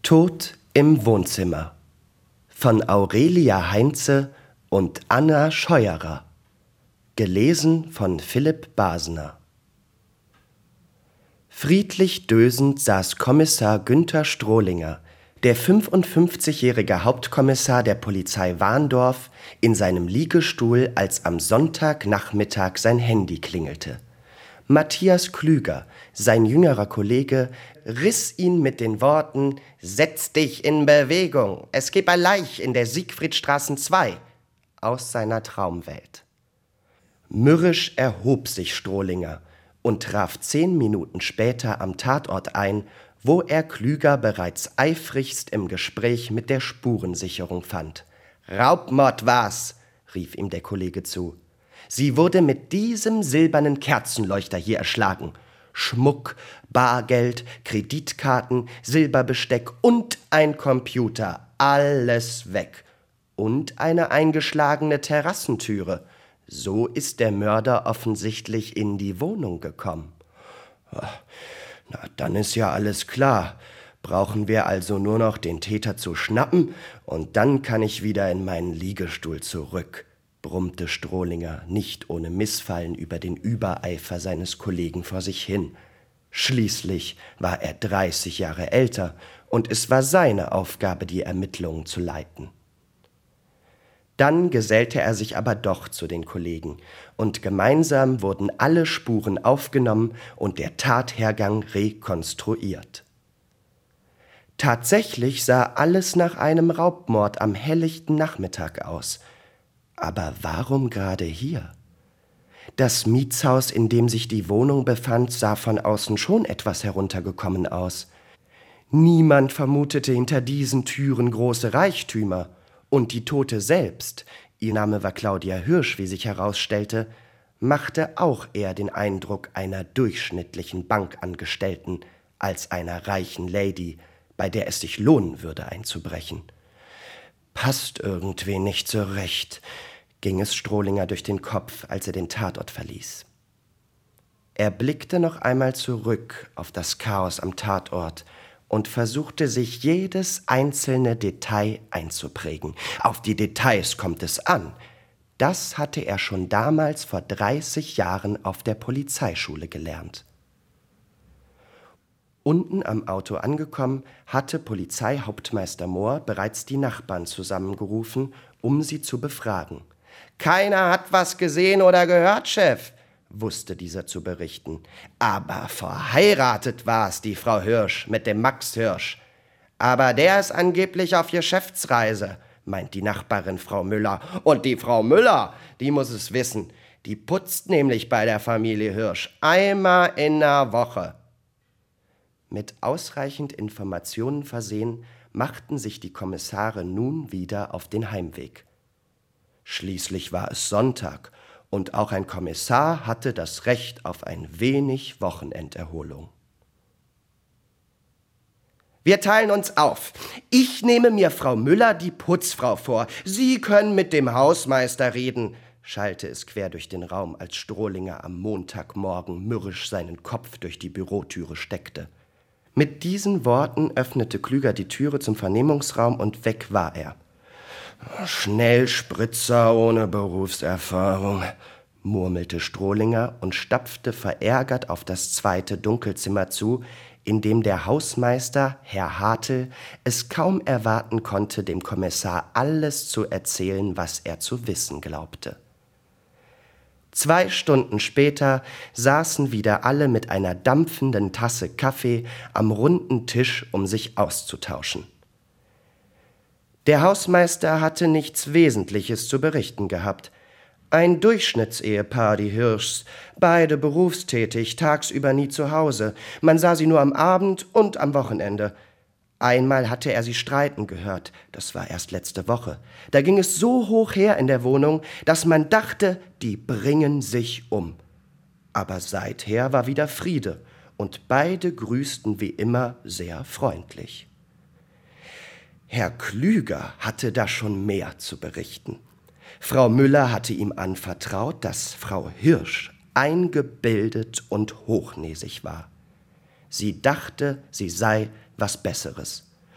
Tod im Wohnzimmer von Aurelia Heinze und Anna Scheuerer. Gelesen von Philipp Basner. Friedlich dösend saß Kommissar Günther Strohlinger, der 55-jährige Hauptkommissar der Polizei Warndorf, in seinem Liegestuhl, als am Sonntagnachmittag sein Handy klingelte. Matthias Klüger, sein jüngerer Kollege, riss ihn mit den Worten »Setz dich in Bewegung, es geht Leich in der Siegfriedstraßen 2« aus seiner Traumwelt. Mürrisch erhob sich Strohlinger und traf 10 Minuten später am Tatort ein, wo er Klüger bereits eifrigst im Gespräch mit der Spurensicherung fand. »Raubmord war's«, rief ihm der Kollege zu. »Sie wurde mit diesem silbernen Kerzenleuchter hier erschlagen. Schmuck, Bargeld, Kreditkarten, Silberbesteck und ein Computer, alles weg. Und eine eingeschlagene Terrassentüre. So ist der Mörder offensichtlich in die Wohnung gekommen.« »Na, dann ist ja alles klar. Brauchen wir also nur noch den Täter zu schnappen und dann kann ich wieder in meinen Liegestuhl zurück«, brummte Strohlinger, nicht ohne Missfallen über den Übereifer seines Kollegen vor sich hin. Schließlich war er 30 Jahre älter und es war seine Aufgabe, die Ermittlungen zu leiten. Dann gesellte er sich aber doch zu den Kollegen und gemeinsam wurden alle Spuren aufgenommen und der Tathergang rekonstruiert. Tatsächlich sah alles nach einem Raubmord am helllichten Nachmittag aus. Aber warum gerade hier? Das Mietshaus, in dem sich die Wohnung befand, sah von außen schon etwas heruntergekommen aus. Niemand vermutete hinter diesen Türen große Reichtümer. Und die Tote selbst, ihr Name war Claudia Hirsch, wie sich herausstellte, machte auch eher den Eindruck einer durchschnittlichen Bankangestellten als einer reichen Lady, bei der es sich lohnen würde, einzubrechen. »Passt irgendwie nicht so recht«, ging es Strohlinger durch den Kopf, als er den Tatort verließ. Er blickte noch einmal zurück auf das Chaos am Tatort und versuchte sich jedes einzelne Detail einzuprägen. Auf die Details kommt es an. Das hatte er schon damals vor 30 Jahren auf der Polizeischule gelernt. Unten am Auto angekommen, hatte Polizeihauptmeister Mohr bereits die Nachbarn zusammengerufen, um sie zu befragen. »Keiner hat was gesehen oder gehört, Chef«, wusste dieser zu berichten. »Aber verheiratet war's, die Frau Hirsch mit dem Max Hirsch. Aber der ist angeblich auf Geschäftsreise«, meint die Nachbarin Frau Müller. »Und die Frau Müller, die muss es wissen. Die putzt nämlich bei der Familie Hirsch einmal in der Woche.« Mit ausreichend Informationen versehen, machten sich die Kommissare nun wieder auf den Heimweg. Schließlich war es Sonntag und auch ein Kommissar hatte das Recht auf ein wenig Wochenenderholung. »Wir teilen uns auf. Ich nehme mir Frau Müller, die Putzfrau, vor. Sie können mit dem Hausmeister reden«, schallte es quer durch den Raum, als Strohlinger am Montagmorgen mürrisch seinen Kopf durch die Bürotüre steckte. Mit diesen Worten öffnete Klüger die Türe zum Vernehmungsraum und weg war er. »Schnellspritzer ohne Berufserfahrung«, murmelte Strohlinger und stapfte verärgert auf das zweite Dunkelzimmer zu, in dem der Hausmeister, Herr Hartl, es kaum erwarten konnte, dem Kommissar alles zu erzählen, was er zu wissen glaubte. 2 Stunden später saßen wieder alle mit einer dampfenden Tasse Kaffee am runden Tisch, um sich auszutauschen. Der Hausmeister hatte nichts Wesentliches zu berichten gehabt. Ein Durchschnittsehepaar, die Hirschs, beide berufstätig, tagsüber nie zu Hause. Man sah sie nur am Abend und am Wochenende. Einmal hatte er sie streiten gehört, das war erst letzte Woche. Da ging es so hoch her in der Wohnung, dass man dachte, die bringen sich um. Aber seither war wieder Friede und beide grüßten wie immer sehr freundlich. Herr Klüger hatte da schon mehr zu berichten. Frau Müller hatte ihm anvertraut, dass Frau Hirsch eingebildet und hochnäsig war. Sie dachte, sie sei was Besseres.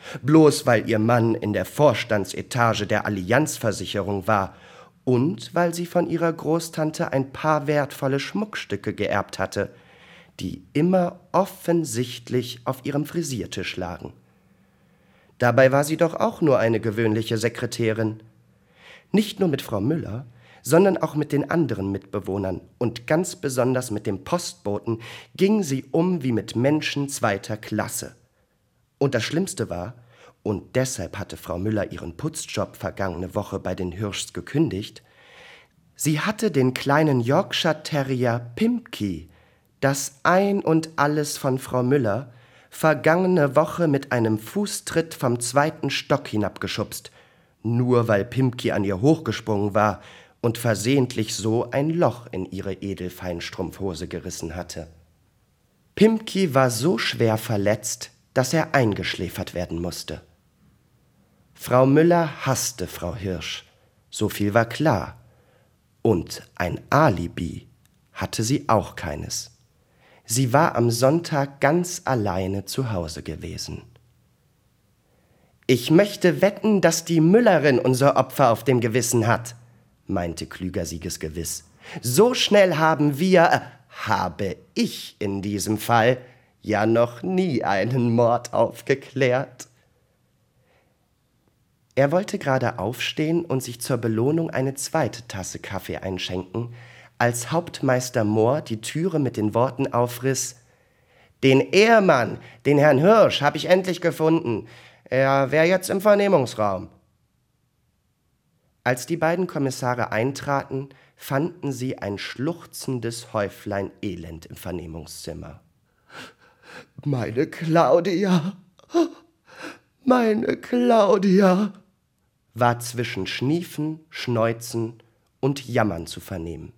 bloß weil ihr Mann in der Vorstandsetage der Allianzversicherung war und weil sie von ihrer Großtante ein paar wertvolle Schmuckstücke geerbt hatte, die immer offensichtlich auf ihrem Frisiertisch lagen. Dabei war sie doch auch nur eine gewöhnliche Sekretärin. Nicht nur mit Frau Müller, sondern auch mit den anderen Mitbewohnern und ganz besonders mit dem Postboten ging sie um wie mit Menschen zweiter Klasse. Und das Schlimmste war, und deshalb hatte Frau Müller ihren Putzjob vergangene Woche bei den Hirschs gekündigt, sie hatte den kleinen Yorkshire Terrier Pimpki, das Ein und Alles von Frau Müller, vergangene Woche mit einem Fußtritt vom 2. Stock hinabgeschubst, nur weil Pimpki an ihr hochgesprungen war und versehentlich so ein Loch in ihre Edelfeinstrumpfhose gerissen hatte. Pimpki war so schwer verletzt, dass er eingeschläfert werden musste. Frau Müller hasste Frau Hirsch, so viel war klar, und ein Alibi hatte sie auch keines. Sie war am Sonntag ganz alleine zu Hause gewesen. »Ich möchte wetten, dass die Müllerin unser Opfer auf dem Gewissen hat«, meinte Klüger siegesgewiss. »So schnell habe ich in diesem Fall ja noch nie einen Mord aufgeklärt.« Er wollte gerade aufstehen und sich zur Belohnung eine zweite Tasse Kaffee einschenken, als Hauptmeister Mohr die Türe mit den Worten aufriss: »Den Ehemann, den Herrn Hirsch, habe ich endlich gefunden. Er wäre jetzt im Vernehmungsraum.« Als die beiden Kommissare eintraten, fanden sie ein schluchzendes Häuflein Elend im Vernehmungszimmer. »Meine Claudia, meine Claudia«, war zwischen Schniefen, Schneuzen und Jammern zu vernehmen.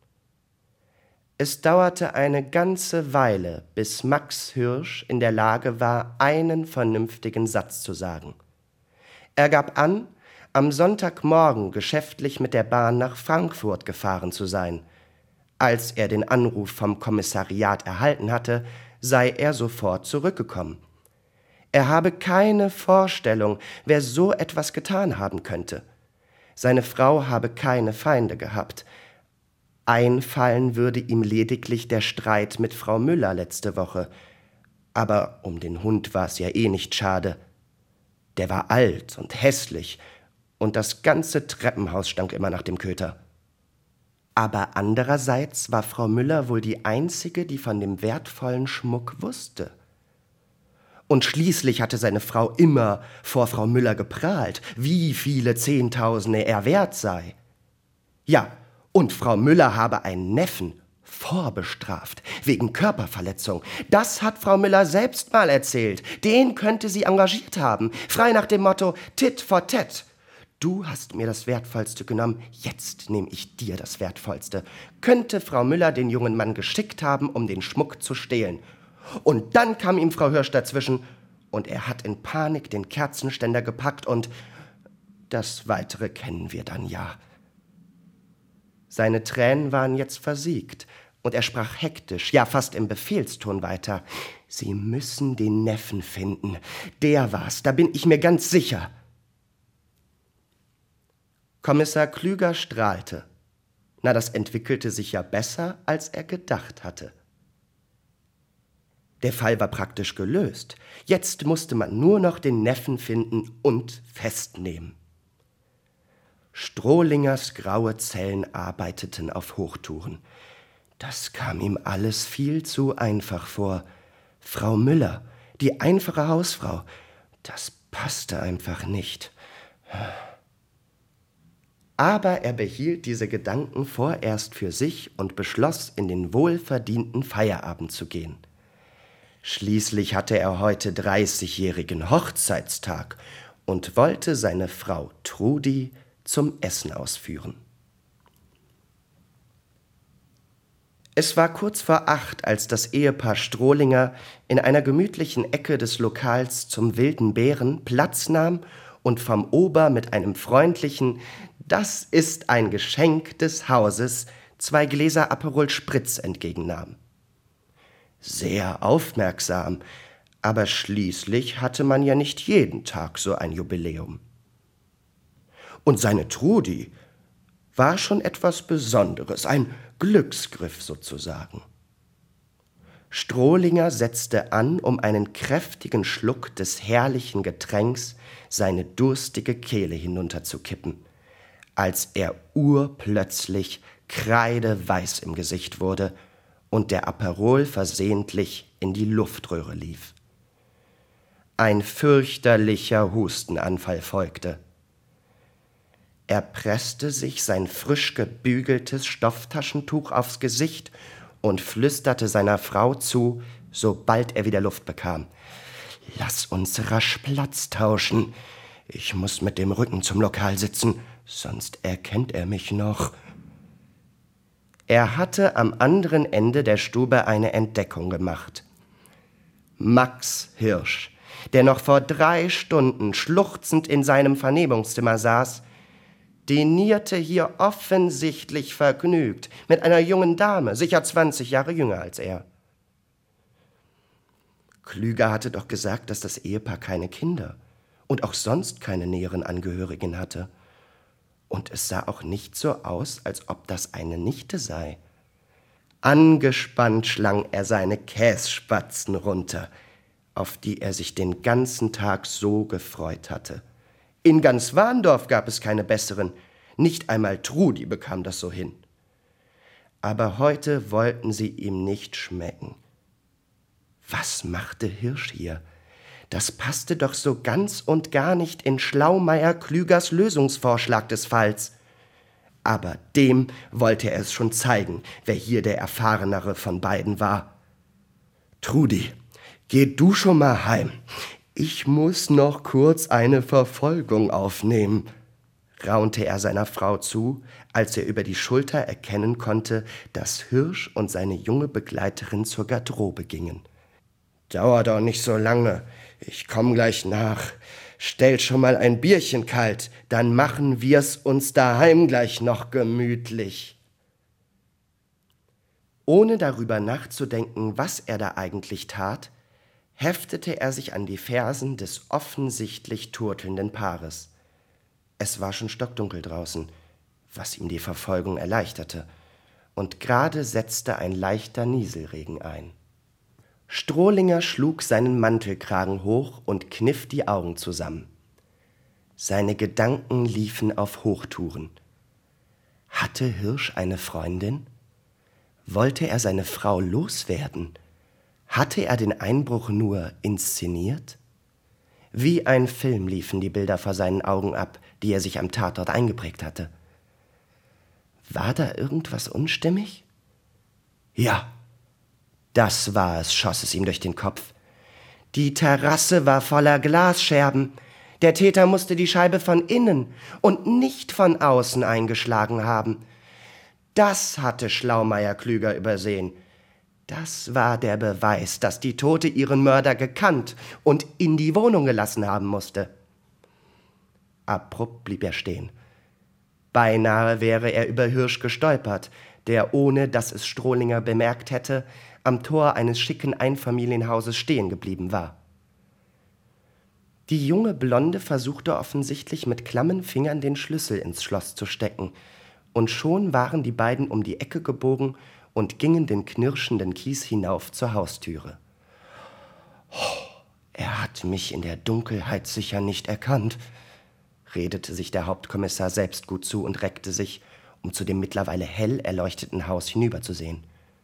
Es dauerte eine ganze Weile, bis Max Hirsch in der Lage war, einen vernünftigen Satz zu sagen. Er gab an, am Sonntagmorgen geschäftlich mit der Bahn nach Frankfurt gefahren zu sein. Als er den Anruf vom Kommissariat erhalten hatte, sei er sofort zurückgekommen. Er habe keine Vorstellung, wer so etwas getan haben könnte. Seine Frau habe keine Feinde gehabt. Einfallen würde ihm lediglich der Streit mit Frau Müller letzte Woche. Aber um den Hund war es ja eh nicht schade. Der war alt und hässlich, und das ganze Treppenhaus stank immer nach dem Köter. Aber andererseits war Frau Müller wohl die einzige, die von dem wertvollen Schmuck wusste. Und schließlich hatte seine Frau immer vor Frau Müller geprahlt, wie viele Zehntausende er wert sei. Ja, und Frau Müller habe einen Neffen vorbestraft, wegen Körperverletzung. Das hat Frau Müller selbst mal erzählt. Den könnte sie engagiert haben, frei nach dem Motto Tit for Tat. Du hast mir das Wertvollste genommen, jetzt nehme ich dir das Wertvollste. Könnte Frau Müller den jungen Mann geschickt haben, um den Schmuck zu stehlen. Und dann kam ihm Frau Hirsch dazwischen und er hat in Panik den Kerzenständer gepackt und das Weitere kennen wir dann ja. Seine Tränen waren jetzt versiegt und er sprach hektisch, ja fast im Befehlston weiter. Sie müssen den Neffen finden. Der war's, da bin ich mir ganz sicher. Kommissar Klüger strahlte. Na, das entwickelte sich ja besser, als er gedacht hatte. Der Fall war praktisch gelöst. Jetzt musste man nur noch den Neffen finden und festnehmen. Strohlingers graue Zellen arbeiteten auf Hochtouren. Das kam ihm alles viel zu einfach vor. Frau Müller, die einfache Hausfrau, das passte einfach nicht. Aber er behielt diese Gedanken vorerst für sich und beschloss, in den wohlverdienten Feierabend zu gehen. Schließlich hatte er heute 30-jährigen Hochzeitstag und wollte seine Frau Trudi zum Essen ausführen. Es war kurz vor 8, als das Ehepaar Strohlinger in einer gemütlichen Ecke des Lokals zum Wilden Bären Platz nahm und vom Ober mit einem freundlichen »Das ist ein Geschenk des Hauses« 2 Gläser Aperol Spritz entgegennahm. Sehr aufmerksam, aber schließlich hatte man ja nicht jeden Tag so ein Jubiläum. Und seine Trudi war schon etwas Besonderes, ein Glücksgriff sozusagen. Strolinger setzte an, um einen kräftigen Schluck des herrlichen Getränks seine durstige Kehle hinunterzukippen, als er urplötzlich kreideweiß im Gesicht wurde und der Aperol versehentlich in die Luftröhre lief. Ein fürchterlicher Hustenanfall folgte. Er presste sich sein frisch gebügeltes Stofftaschentuch aufs Gesicht und flüsterte seiner Frau zu, sobald er wieder Luft bekam: »Lass uns rasch Platz tauschen. Ich muss mit dem Rücken zum Lokal sitzen, sonst erkennt er mich noch.« Er hatte am anderen Ende der Stube eine Entdeckung gemacht. Max Hirsch, der noch vor 3 Stunden schluchzend in seinem Vernehmungszimmer saß, dinierte hier offensichtlich vergnügt mit einer jungen Dame, sicher 20 Jahre jünger als er. Klüger hatte doch gesagt, dass das Ehepaar keine Kinder und auch sonst keine näheren Angehörigen hatte. Und es sah auch nicht so aus, als ob das eine Nichte sei. Angespannt schlang er seine Kässpatzen runter, auf die er sich den ganzen Tag so gefreut hatte. In ganz Warndorf gab es keine besseren. Nicht einmal Trudi bekam das so hin. Aber heute wollten sie ihm nicht schmecken. Was machte Hirsch hier? Das passte doch so ganz und gar nicht in Schlaumeier-Klügers Lösungsvorschlag des Falls. Aber dem wollte er es schon zeigen, wer hier der Erfahrenere von beiden war. »Trudi, geh du schon mal heim. Ich muss noch kurz eine Verfolgung aufnehmen«, raunte er seiner Frau zu, als er über die Schulter erkennen konnte, dass Hirsch und seine junge Begleiterin zur Garderobe gingen. »Dauert doch nicht so lange. Ich komm gleich nach. Stell schon mal ein Bierchen kalt, dann machen wir's uns daheim gleich noch gemütlich.« Ohne darüber nachzudenken, was er da eigentlich tat, heftete er sich an die Fersen des offensichtlich turtelnden Paares. Es war schon stockdunkel draußen, was ihm die Verfolgung erleichterte, und gerade setzte ein leichter Nieselregen ein. Strolinger schlug seinen Mantelkragen hoch und kniff die Augen zusammen. Seine Gedanken liefen auf Hochtouren. Hatte Hirsch eine Freundin? Wollte er seine Frau loswerden? Hatte er den Einbruch nur inszeniert? Wie ein Film liefen die Bilder vor seinen Augen ab, die er sich am Tatort eingeprägt hatte. War da irgendwas unstimmig? Ja, das war es, schoss es ihm durch den Kopf. Die Terrasse war voller Glasscherben. Der Täter musste die Scheibe von innen und nicht von außen eingeschlagen haben. Das hatte Schlaumeier-Klüger übersehen. Das war der Beweis, dass die Tote ihren Mörder gekannt und in die Wohnung gelassen haben musste. Abrupt blieb er stehen. Beinahe wäre er über Hirsch gestolpert, der, ohne dass es Strolinger bemerkt hätte, am Tor eines schicken Einfamilienhauses stehen geblieben war. Die junge Blonde versuchte offensichtlich mit klammen Fingern den Schlüssel ins Schloss zu stecken, und schon waren die beiden um die Ecke gebogen und gingen den knirschenden Kies hinauf zur Haustüre. »Oh, er hat mich in der Dunkelheit sicher nicht erkannt«, redete sich der Hauptkommissar selbst gut zu und reckte sich, um zu dem mittlerweile hell erleuchteten Haus hinüberzusehen.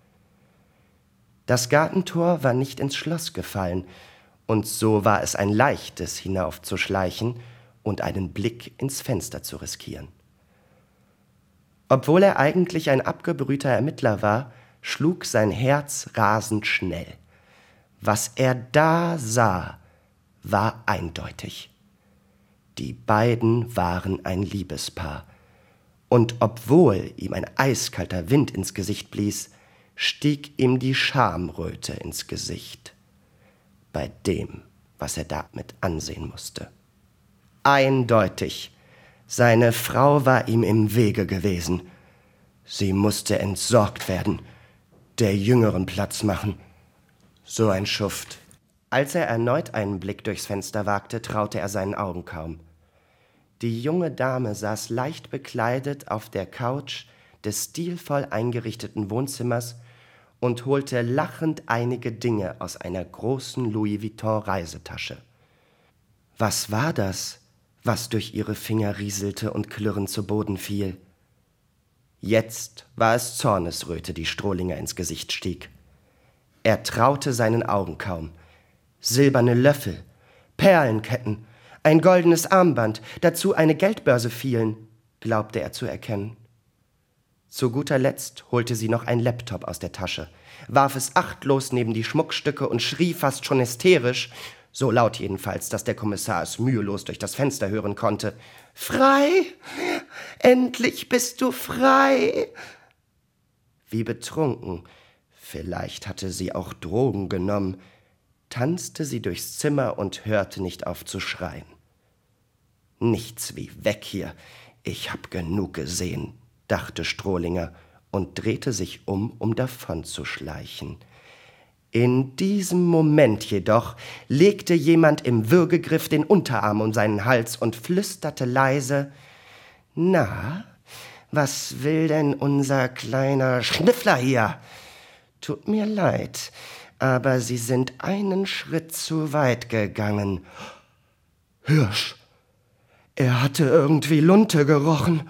Das Gartentor war nicht ins Schloss gefallen, und so war es ein leichtes, hinaufzuschleichen und einen Blick ins Fenster zu riskieren. Obwohl er eigentlich ein abgebrühter Ermittler war, schlug sein Herz rasend schnell. Was er da sah, war eindeutig. Die beiden waren ein Liebespaar. Und obwohl ihm ein eiskalter Wind ins Gesicht blies, stieg ihm die Schamröte ins Gesicht. Bei dem, was er damit ansehen musste. Eindeutig. Seine Frau war ihm im Wege gewesen. Sie musste entsorgt werden, der Jüngeren Platz machen. So ein Schuft. Als er erneut einen Blick durchs Fenster wagte, traute er seinen Augen kaum. Die junge Dame saß leicht bekleidet auf der Couch des stilvoll eingerichteten Wohnzimmers und holte lachend einige Dinge aus einer großen Louis Vuitton-Reisetasche. Was war das, was durch ihre Finger rieselte und klirrend zu Boden fiel? Jetzt war es Zornesröte, die Strolinger ins Gesicht stieg. Er traute seinen Augen kaum. Silberne Löffel, Perlenketten, ein goldenes Armband, dazu eine Geldbörse fielen, glaubte er zu erkennen. Zu guter Letzt holte sie noch ein Laptop aus der Tasche, warf es achtlos neben die Schmuckstücke und schrie fast schon hysterisch, so laut jedenfalls, dass der Kommissar es mühelos durch das Fenster hören konnte: »Frei! Endlich bist du frei!« Wie betrunken, vielleicht hatte sie auch Drogen genommen, tanzte sie durchs Zimmer und hörte nicht auf zu schreien. »Nichts wie weg hier, ich hab genug gesehen«, dachte Strolinger und drehte sich um davonzuschleichen. In diesem Moment jedoch legte jemand im Würgegriff den Unterarm um seinen Hals und flüsterte leise: »Na, was will denn unser kleiner Schniffler hier? Tut mir leid, aber Sie sind einen Schritt zu weit gegangen.« Hirsch! Er hatte irgendwie Lunte gerochen.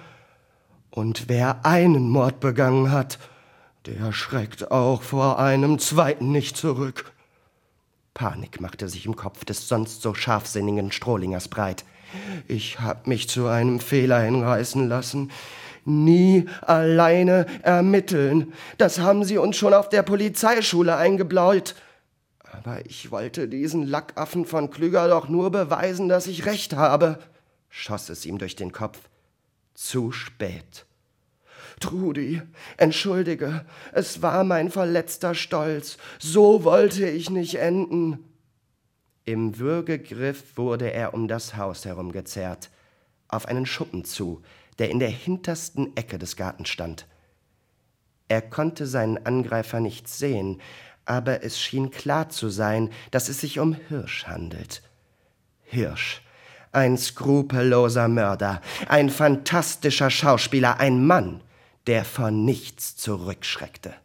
Und wer einen Mord begangen hat, der schreckt auch vor einem zweiten nicht zurück. Panik machte sich im Kopf des sonst so scharfsinnigen Strolingers breit. Ich hab mich zu einem Fehler hinreißen lassen. Nie alleine ermitteln. Das haben sie uns schon auf der Polizeischule eingebläut. Aber ich wollte diesen Lackaffen von Klüger doch nur beweisen, dass ich recht habe, schoss es ihm durch den Kopf. Zu spät. »Trudi, entschuldige, es war mein verletzter Stolz. So wollte ich nicht enden.« Im Würgegriff wurde er um das Haus herumgezerrt, auf einen Schuppen zu, der in der hintersten Ecke des Gartens stand. Er konnte seinen Angreifer nicht sehen, aber es schien klar zu sein, dass es sich um Hirsch handelt. Hirsch, ein skrupelloser Mörder, ein fantastischer Schauspieler, ein Mann, der vor nichts zurückschreckte.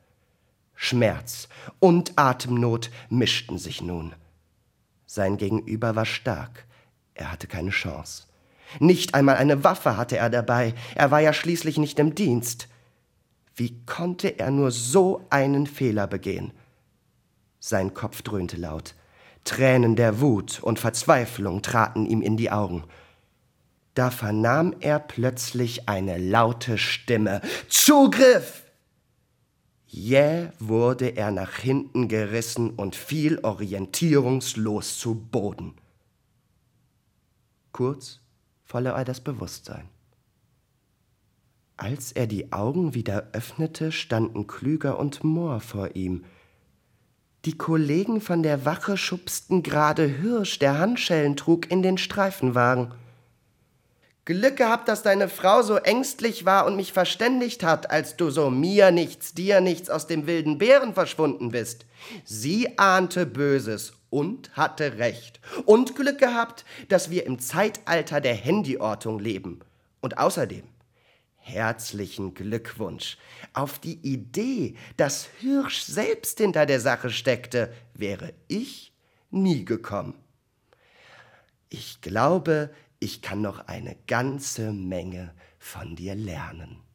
Schmerz und Atemnot mischten sich nun. Sein Gegenüber war stark, er hatte keine Chance. Nicht einmal eine Waffe hatte er dabei, er war ja schließlich nicht im Dienst. Wie konnte er nur so einen Fehler begehen? Sein Kopf dröhnte laut. Tränen der Wut und Verzweiflung traten ihm in die Augen. Da vernahm er plötzlich eine laute Stimme. »Zugriff!« Jäh wurde er nach hinten gerissen und fiel orientierungslos zu Boden. Kurz verlor er das Bewusstsein. Als er die Augen wieder öffnete, standen Klüger und Mohr vor ihm. Die Kollegen von der Wache schubsten gerade Hirsch, der Handschellen trug, in den Streifenwagen. »Glück gehabt, dass deine Frau so ängstlich war und mich verständigt hat, als du so mir nichts, dir nichts aus dem wilden Bären verschwunden bist. Sie ahnte Böses und hatte recht. Und Glück gehabt, dass wir im Zeitalter der Handyortung leben. Und außerdem herzlichen Glückwunsch. Auf die Idee, dass Hirsch selbst hinter der Sache steckte, wäre ich nie gekommen. Ich glaube, ich kann noch eine ganze Menge von dir lernen.«